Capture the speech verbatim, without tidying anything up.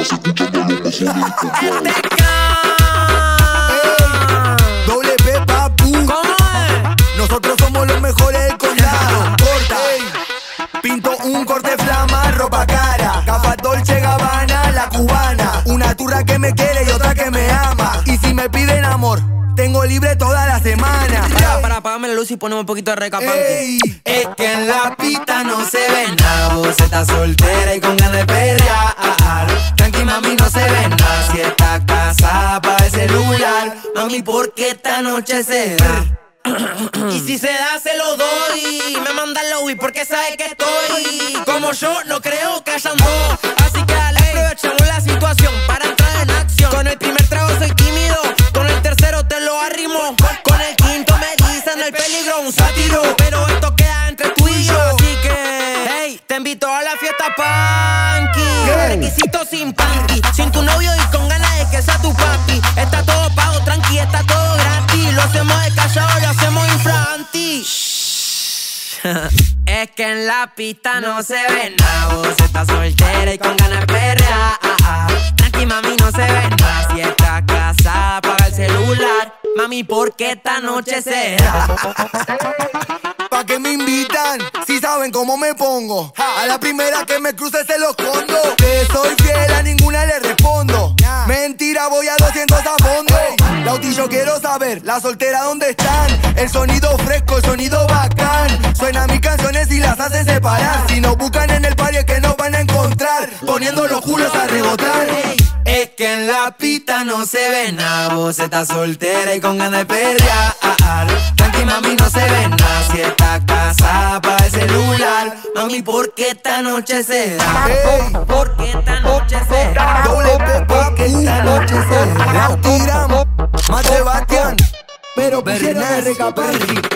Doble P, papu. ¿Cómo es? Nosotros somos los mejores del condado. Corta, ey. Pinto un corte flama, ropa cara. Gafas Dolce Gabbana, la cubana. Una turra que me quiere y otra que me ama. Y si me piden amor, tengo libre toda la semana. Para, para, apagame la luz y poneme un poquito de recapanque. Es que en la pista no se ve nada. Vos estás soltera y con ganas de perrear. Tranqui, mami, no se ve nada. Si estás casada pa' el celular, mami, ¿por qué esta noche se da? Y si se da, se lo doy. Me manda el lobby porque sabe que estoy. Como yo, no creo que hayan dos. Así que dale, aprovechamos la situación para entrar en acción. Con el primer trago soy tímido, con el tercero te lo arrimo. Con el quinto me dicen el peligro, un sátiro. Pero esto queda entre tú y yo. Así que, hey, te invito a la fiesta punky. Requisitos sin punky, sin tu novio y con ganas de que sea tu papi. Está todo pago, tranqui, está todo gratis. Lo hacemos de callado, lo hacemos infranti. Es que en la pista no se ve nada. Vos estás soltera y con ganas de perrear. Tranqui, mami, no se ve nada. Si estás casada, apaga el celular. Mami, ¿por qué esta noche se da? ¿Pa' qué me invitan? Si saben cómo me pongo. A la primera que me cruce se lo escondo. Que soy fiel, a ninguna le respondo. Mentira, voy a doscientos a fondo. Lauti, yo quiero saber, la soltera dónde están. El sonido fresco, el sonido bacán. Suenan mis canciones y las hacen separar. Si nos buscan en el party es que nos van a encontrar. Poniendo los culos a rebotar. Es que en la pista no se ve nada. Vos estás soltera y con ganas de perrear. Tranqui, mami, no se ve nada. Si estás casada pa' el celular, mami, ¿por qué esta noche se da? Hey. ¿Por qué esta noche se da? Doble P, ¿Por qué esta noche se da? La tiramos, más Sebastián. Pero pusieron el recapanqui.